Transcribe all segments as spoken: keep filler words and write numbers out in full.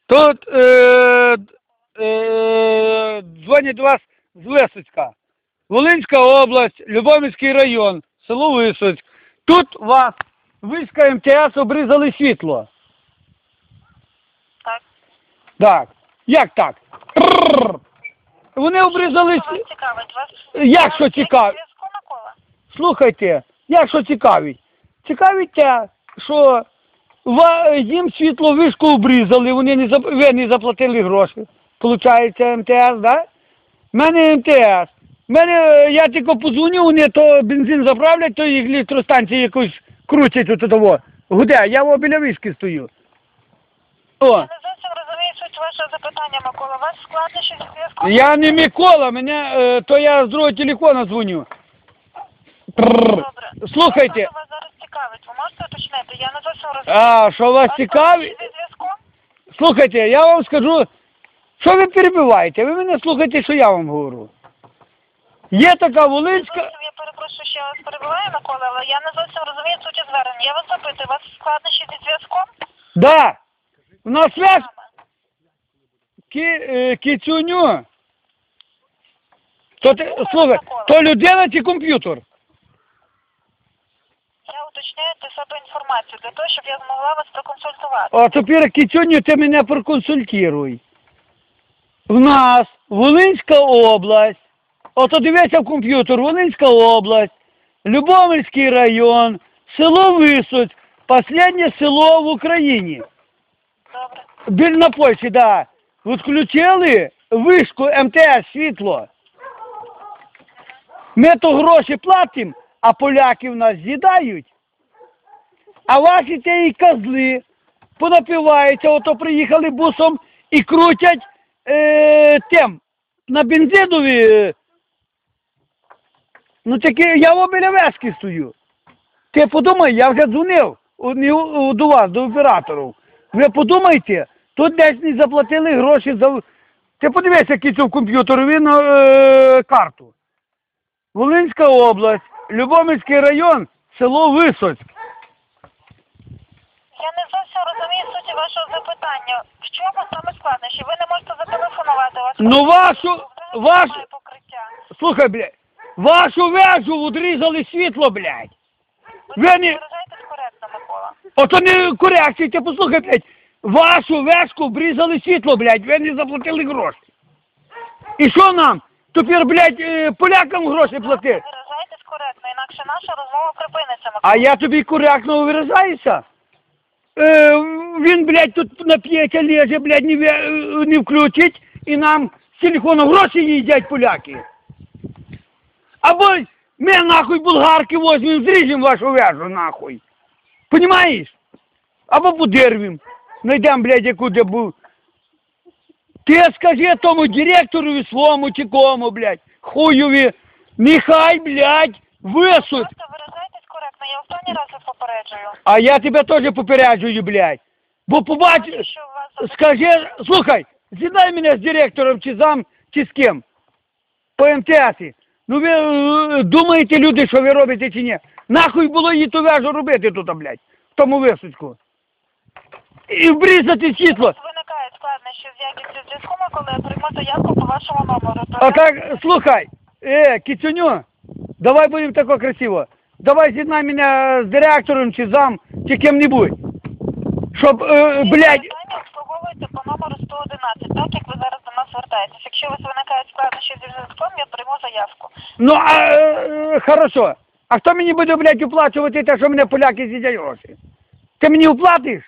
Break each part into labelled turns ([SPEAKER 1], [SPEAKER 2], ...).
[SPEAKER 1] Тут е, е, дзвонять до вас з Висоцька. Волинська область, Любомльський район, село Висоцьк. Тут вас війська ем те ес обрізали світло.
[SPEAKER 2] Так.
[SPEAKER 1] Так. Як так? Трррр. Вони обрізали
[SPEAKER 2] Що вас
[SPEAKER 1] світло.
[SPEAKER 2] цікавить? Вас
[SPEAKER 1] Як що цікавить?
[SPEAKER 2] зв'язку Микола?
[SPEAKER 1] Слухайте, як що цікавить? Цікавить те, що ва- їм світло вишку обрізали, вони не, зап... ви не заплатили гроші. Получається ем те ес, да? У мене ем те ес. Мене, я тільки позвоню, вони то бензин заправлять, то їх електростанції якось крутять от того. Гуде, я в біля вишки стою. О,
[SPEAKER 2] Я не зовсім розумію суть вашого запитання, Микола. У вас складнощі зі зв'язком?
[SPEAKER 1] я не Микола, мене, е, то я з другого телефона дзвоню. Трррр.
[SPEAKER 2] Добре.
[SPEAKER 1] Слухайте.
[SPEAKER 2] Що вас зараз цікавить? Ви можете уточнити? Я не зовсім розумію.
[SPEAKER 1] А, що вас
[SPEAKER 2] У
[SPEAKER 1] цікавить?
[SPEAKER 2] складнощі зі зв'язком?
[SPEAKER 1] Слухайте, я вам скажу, що ви перебиваєте? Ви мене слухайте, що я вам говорю. Є така Волинська...
[SPEAKER 2] Зовсім я перепрошую, що я вас перебиваю, Микола, але я не зовсім розумію суті звернення. Я вас запитую, у вас складнощі зі зв'язком?
[SPEAKER 1] Да. У нас связь
[SPEAKER 2] Саме.
[SPEAKER 1] ки, е, кицюню. То, ти, слухай, то людина чи комп'ютер?
[SPEAKER 2] Я уточняю для себе інформацію, для того, щоб я змогла вас проконсультувати.
[SPEAKER 1] А тепер кицюню ти мене проконсультируй. В нас Волинська область, ото дивися в комп'ютер, Волинська область, Любомльський район, село Висоцьк, останнє село в Україні.
[SPEAKER 2] Добре.
[SPEAKER 1] Біль на Польщі, да. Відключили вишку ем те ес світло. Ми то гроші платимо, а поляки в нас з'їдають. А ваші ті козли понапиваються, ото приїхали бусом і крутять е, тем, на бензинові. Ну таки я в біля вески стою. Ти подумай, я вже дзвонив у- не у- до вас, до операторів. Ви подумайте, тут десь не заплатили гроші за... Ти подивися, який це в комп'ютері, він е, карту. Волинська область, Любомльський район, село Висоцьк.
[SPEAKER 2] Я не зовсім розумію суті вашого запитання. В чому саме складнощі? Ви не можете зателефонувати, у вас
[SPEAKER 1] Ну вашу,
[SPEAKER 2] взагалі
[SPEAKER 1] ваш,
[SPEAKER 2] немає покриття.
[SPEAKER 1] слухай, блядь, вашу вежу відрізали світло, блядь.
[SPEAKER 2] Ви
[SPEAKER 1] Ви
[SPEAKER 2] не
[SPEAKER 1] не,
[SPEAKER 2] виражаєтесь коректно, Микола.
[SPEAKER 1] ото не корекції, ти послухай, блядь, вашу вежку обрізали світло, блядь, ви не заплатили гроші. І що нам? Тепер, блядь, е, полякам гроші
[SPEAKER 2] Ви
[SPEAKER 1] платити.
[SPEAKER 2] виражаєтесь коректно, інакше наша розмова припиниться, Микола.
[SPEAKER 1] А я тобі коректно виражаюся? Е, він, блядь, тут нап'ється, леже, блядь, не, ве- не включить, і нам з телефону гроші їдять поляки. Або ми, нахуй, болгарки возьмем, зріжемо вашу вежу, нахуй. Понімаєш? Або подервім. Найдем, блядь, яку де був. Ти скажи тому директору своєму чи кому, блядь, хуйові, нехай, блядь, висуть.
[SPEAKER 2] Просто виражаєтесь коректно, я останній раз вас попереджую.
[SPEAKER 1] А я тебе теж попереджую, блядь. Бо побачиш,
[SPEAKER 2] Що у вас
[SPEAKER 1] скажи, слухай, з'єднай мене з директором чи зам, чи з ким. По ем те есі. Ну ви е, думаєте, люди, що ви робите чи ні? Нахуй було її ту вежу робити тут, блядь, в тому Висоцьку. І вбрізати світло.
[SPEAKER 2] виникають складнощі з якістю зв'язку, коли я прийму заявку по вашому номеру. То
[SPEAKER 1] А
[SPEAKER 2] я-
[SPEAKER 1] так, слухай, е, кицюню, давай будемо тако красиво. Давай з'єднай мене з директором чи зам, чи ким-небудь. Щоб, е, блядь,
[SPEAKER 2] Питання обслуговується по номеру сто одинадцять, так як ви зараз до нас звертаєтесь. Якщо у вас виникають складнощі зі зв'язком, я прийму заявку.
[SPEAKER 1] ну, а, е, хорошо. А хто мені буде, блядь, оплачувати те, що мене поляки з'їдять гроші? Ти мені оплатиш?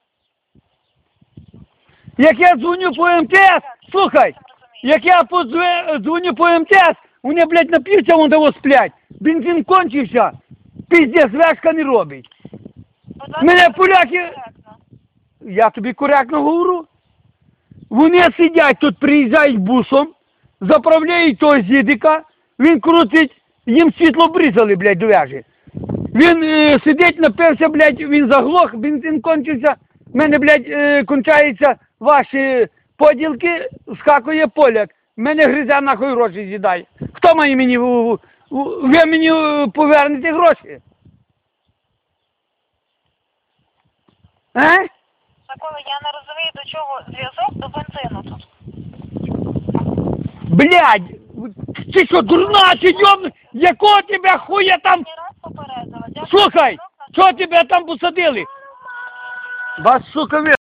[SPEAKER 1] Як я дзвоню по ем те ес, слухай, як я подзве- дзвоню по ем те ес, вони, блядь, нап'ються, вон того сплять. Бензин кончився, пиздець, вешка не робить.
[SPEAKER 2] Будь ласка,
[SPEAKER 1] Мене
[SPEAKER 2] зробіть
[SPEAKER 1] поляки-
[SPEAKER 2] коректно.
[SPEAKER 1] Я тобі коректно говорю. Вони сидять тут, приїжджають бусом, заправляють того зідика, він крутить, їм світло брізали, блядь, до вежі. Він е, сидить, напився, блядь, він заглох, бензин кончився, в мене, блядь, е, кончаються ваші поділки, скакує поляк, мене гризе нахуй гроші з'їдає. Хто має мені, в- в- в- ви мені е, повернете гроші? Е?
[SPEAKER 2] Микола, я не розумію, до чого зв'язок до бензину тут.
[SPEAKER 1] Блядь, ти що, дурна, чи йобну? Якого тебе хуя там?
[SPEAKER 2] Я раз попередила. Дякую.
[SPEAKER 1] Слухай, що тебе там посадили? Вас, сука, ви...